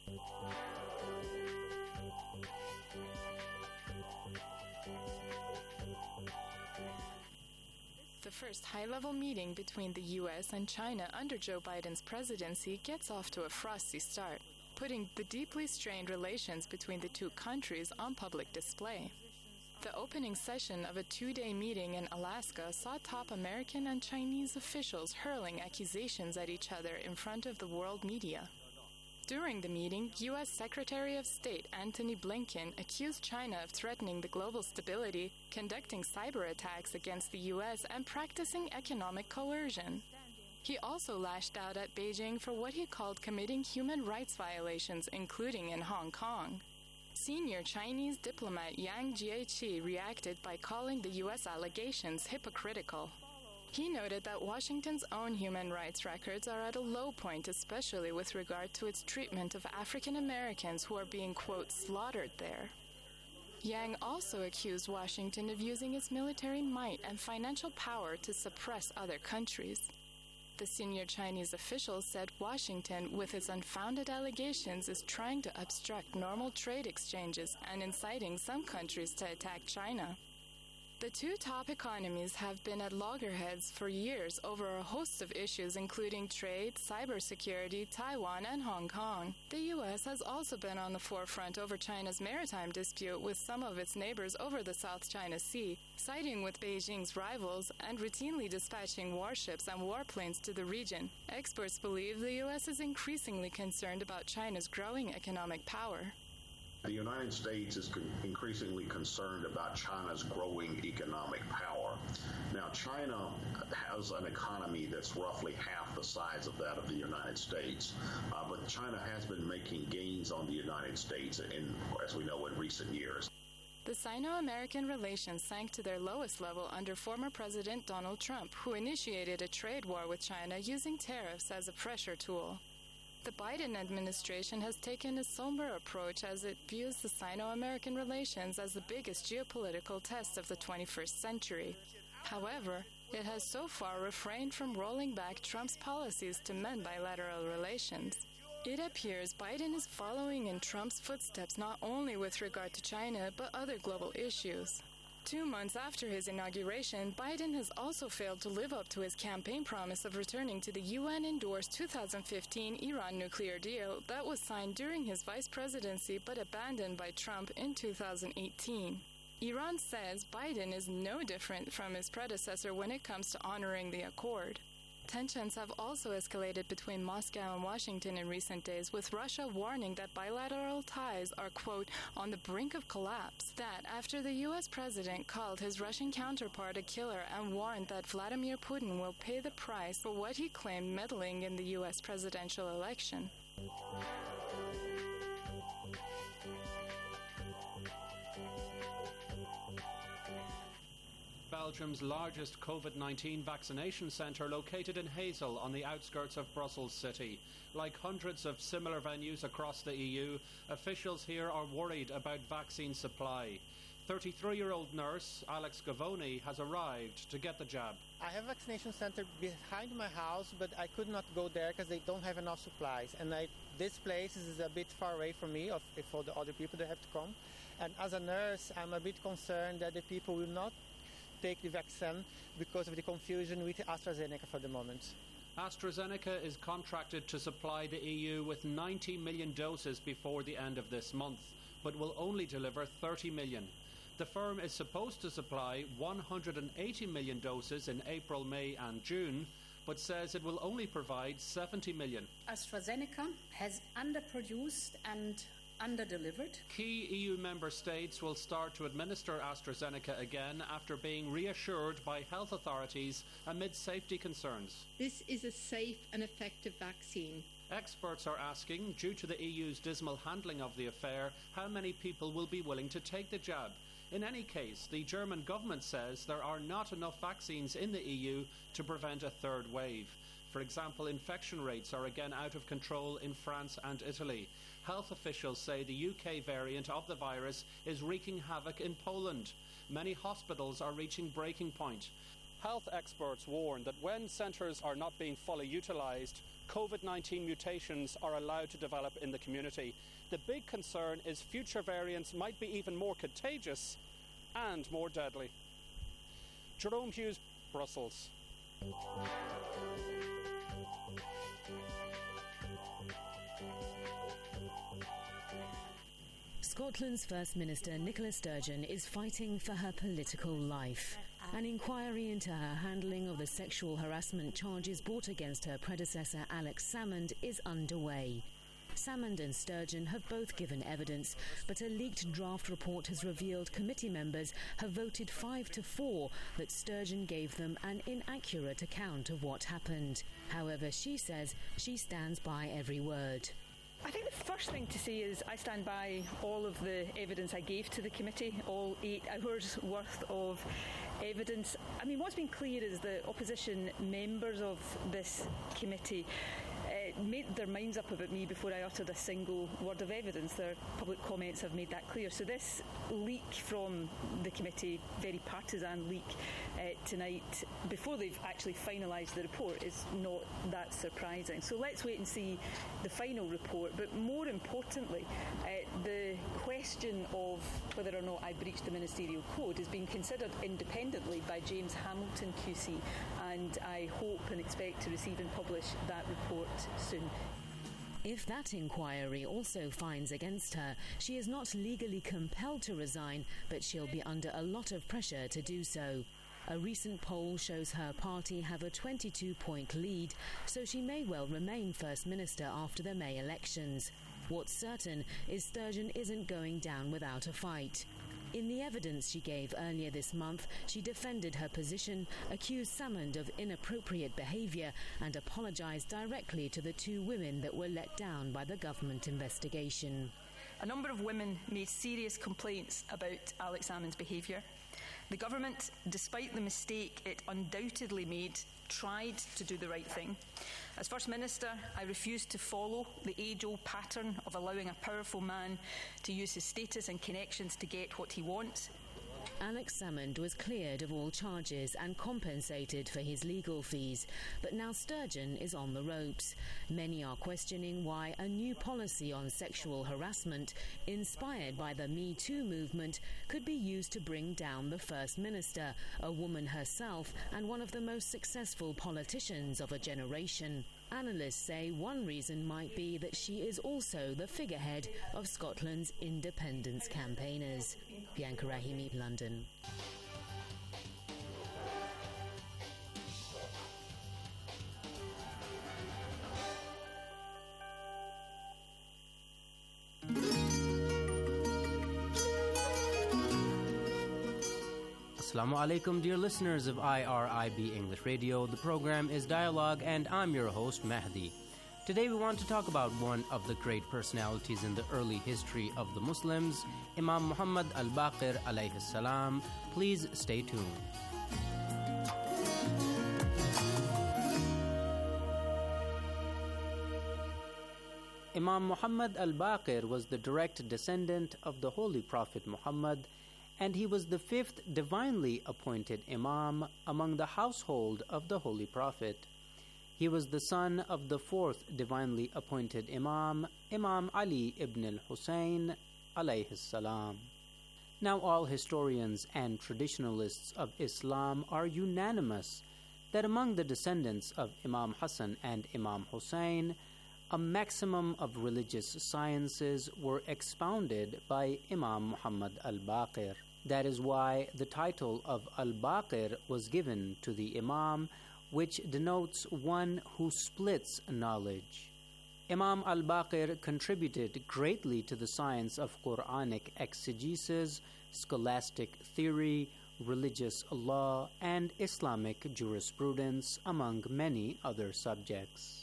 The first high-level meeting between the U.S. and China under Joe Biden's presidency gets off to a frosty start, putting the deeply strained relations between the two countries on public display. The opening session of a two-day meeting in Alaska saw top American and Chinese officials hurling accusations at each other in front of the world media. During the meeting, U.S. Secretary of State Antony Blinken accused China of threatening the global stability, conducting cyber attacks against the U.S., and practicing economic coercion. He also lashed out at Beijing for what he called committing human rights violations, including in Hong Kong. Senior Chinese diplomat Yang Jiechi reacted by calling the U.S. allegations hypocritical. He noted that Washington's own human rights records are at a low point, especially with regard to its treatment of African Americans who are being, quote, slaughtered there. Yang also accused Washington of using its military might and financial power to suppress other countries. The senior Chinese official said Washington, with its unfounded allegations, is trying to obstruct normal trade exchanges and inciting some countries to attack China. The two top economies have been at loggerheads for years over a host of issues including trade, cybersecurity, Taiwan, and Hong Kong. The U.S. has also been on the forefront over China's maritime dispute with some of its neighbors over the South China Sea, siding with Beijing's rivals and routinely dispatching warships and warplanes to the region. Experts believe the U.S. is increasingly concerned about China's growing economic power. The United States is increasingly concerned about China's growing economic power. Now, China has an economy that's roughly half the size of that of the United States, but China has been making gains on the United States, as we know, in recent years. The Sino-American relations sank to their lowest level under former President Donald Trump, who initiated a trade war with China using tariffs as a pressure tool. The Biden administration has taken a somber approach as it views the Sino-American relations as the biggest geopolitical test of the 21st century. However, it has so far refrained from rolling back Trump's policies to mend bilateral relations. It appears Biden is following in Trump's footsteps not only with regard to China, but other global issues. 2 months after his inauguration, Biden has also failed to live up to his campaign promise of returning to the UN-endorsed 2015 Iran nuclear deal that was signed during his vice presidency but abandoned by Trump in 2018. Iran says Biden is no different from his predecessor when it comes to honoring the accord. Tensions have also escalated between Moscow and Washington in recent days, with Russia warning that bilateral ties are, quote, on the brink of collapse. That after the U.S. president called his Russian counterpart a killer and warned that Vladimir Putin will pay the price for what he claimed meddling in the U.S. presidential election. Belgium's largest COVID-19 vaccination centre located in Hazel on the outskirts of Brussels city. Like hundreds of similar venues across the EU, officials here are worried about vaccine supply. 33-year-old nurse Alex Gavoni has arrived to get the jab. I have a vaccination center behind my house, but I could not go there because they don't have enough supplies. And this place is a bit far away from me, for the other people that have to come. And as a nurse, I'm a bit concerned that the people will not take the vaccine because of the confusion with AstraZeneca for the moment. AstraZeneca is contracted to supply the EU with 90 million doses before the end of this month, but will only deliver 30 million. The firm is supposed to supply 180 million doses in April, May and June, but says it will only provide 70 million. AstraZeneca has underproduced and underdelivered. Key EU member states will start to administer AstraZeneca again after being reassured by health authorities amid safety concerns. This is a safe and effective vaccine. Experts are asking, due to the EU's dismal handling of the affair, how many people will be willing to take the jab. In any case, the German government says there are not enough vaccines in the EU to prevent a third wave. For example, infection rates are again out of control in France and Italy. Health officials say the UK variant of the virus is wreaking havoc in Poland. Many hospitals are reaching breaking point. Health experts warn that when centres are not being fully utilised, COVID-19 mutations are allowed to develop in the community. The big concern is future variants might be even more contagious and more deadly. Jerome Hughes, Brussels. Scotland's First Minister Nicola Sturgeon is fighting for her political life. An inquiry into her handling of the sexual harassment charges brought against her predecessor Alex Salmond is underway. Salmond and Sturgeon have both given evidence, but a leaked draft report has revealed committee members have voted 5-4 that Sturgeon gave them an inaccurate account of what happened. However, she says she stands by every word. I think the first thing to say is I stand by all of the evidence I gave to the committee, all 8 hours worth of evidence. I mean, what's been clear is the opposition members of this committee made their minds up about me before I uttered a single word of evidence. Their public comments have made that clear. So this leak from the committee, very partisan leak tonight, before they've actually finalised the report, is not that surprising. So let's wait and see the final report. But more importantly, the question of whether or not I breached the ministerial code is being considered independently by James Hamilton QC, and I hope and expect to receive and publish that report soon. If that inquiry also finds against her, she is not legally compelled to resign, but she'll be under a lot of pressure to do so. A recent poll shows her party have a 22-point lead, so she may well remain First Minister after the May elections. What's certain is Sturgeon isn't going down without a fight. In the evidence she gave earlier this month, she defended her position, accused Salmond of inappropriate behaviour and apologised directly to the 2 women that were let down by the government investigation. A number of women made serious complaints about Alex Salmond's behaviour. The government, despite the mistake it undoubtedly made, tried to do the right thing. As First Minister, I refused to follow the age-old pattern of allowing a powerful man to use his status and connections to get what he wants. Alex Salmond was cleared of all charges and compensated for his legal fees, but now Sturgeon is on the ropes. Many are questioning why a new policy on sexual harassment, inspired by the Me Too movement, could be used to bring down the First Minister, a woman herself and one of the most successful politicians of a generation. Analysts say one reason might be that she is also the figurehead of Scotland's independence campaigners. Bianca Rahimi, London. Assalamu alaikum, dear listeners of IRIB English Radio. The program is Dialogue, and I'm your host, Mahdi. Today we want to talk about one of the great personalities in the early history of the Muslims, Imam Muhammad al-Baqir alayhi salam. Please stay tuned. Imam Muhammad al-Baqir was the direct descendant of the Holy Prophet Muhammad, and he was the fifth divinely appointed Imam among the household of the Holy Prophet. He was the son of the fourth divinely appointed Imam, Imam Ali ibn al-Husayn alayhi salam. Now all historians and traditionalists of Islam are unanimous that among the descendants of Imam Hassan and Imam Hussein, a maximum of religious sciences were expounded by Imam Muhammad al-Baqir. That is why the title of al-Baqir was given to the Imam, which denotes one who splits knowledge. Imam al-Baqir contributed greatly to the science of Quranic exegesis, scholastic theory, religious law, and Islamic jurisprudence, among many other subjects.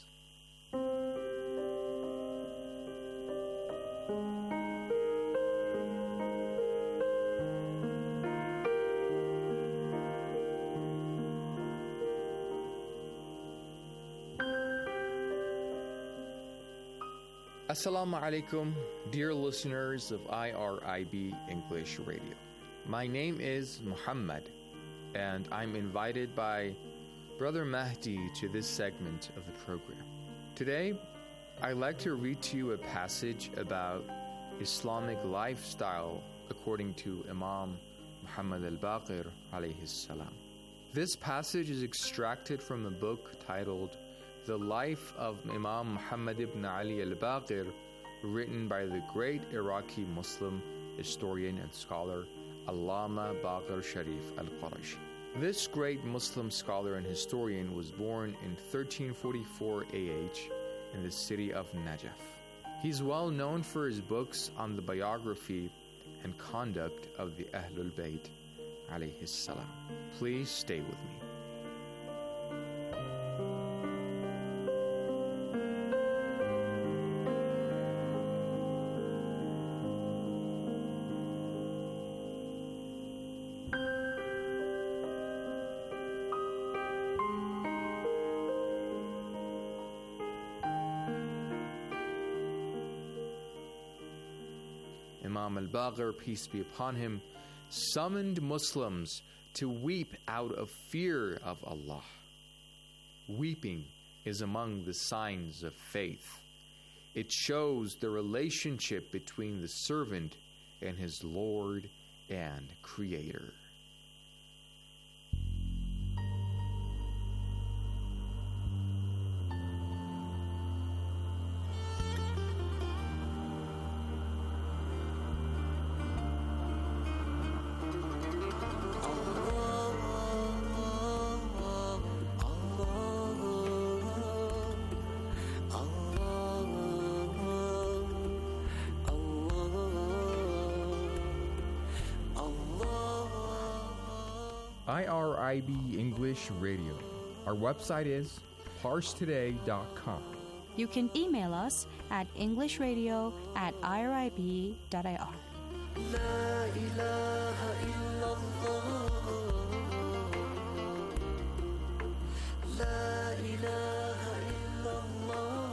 Assalamu alaikum, dear listeners of IRIB English Radio. My name is Muhammad, and I'm invited by Brother Mahdi to this segment of the program. Today, I'd like to read to you a passage about Islamic lifestyle according to Imam Muhammad al-Baqir alayhi salam. This passage is extracted from a book titled The Life of Imam Muhammad ibn Ali al-Baqir, written by the great Iraqi Muslim historian and scholar Allama Baqir Sharif al-Qurashi. This great Muslim scholar and historian was born in 1344 AH in the city of Najaf. He's well known for his books on the biography and conduct of the Ahlul Bayt alayhi salam. Please stay with me. Imam al-Baqir, peace be upon him, summoned Muslims to weep out of fear of Allah. Weeping is among the signs of faith. It shows the relationship between the servant and his Lord and Creator. IRIB English Radio. Our website is parstoday.com. You can email us at englishradio@irib.ir. La ilaha illallah. La ilaha illallah.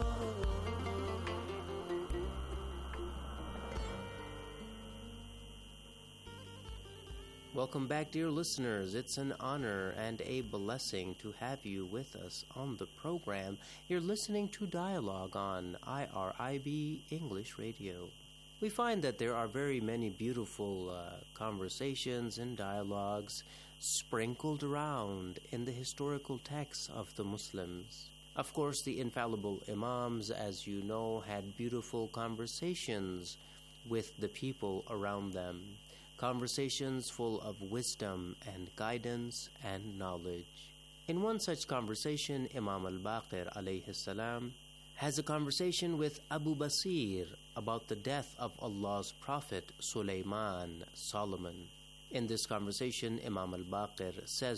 Welcome back, dear listeners. It's an honor and a blessing to have you with us on the program. You're listening to Dialogue on IRIB English Radio. We find that there are very many beautiful conversations and dialogues sprinkled around in the historical texts of the Muslims. Of course, the infallible Imams, as you know, had beautiful conversations with the people around them. Conversations full of wisdom and guidance and knowledge. In one such conversation, Imam al-Baqir alayhi salam has a conversation with Abu Basir about the death of Allah's Prophet Sulaiman, Solomon. In this conversation, Imam al-Baqir says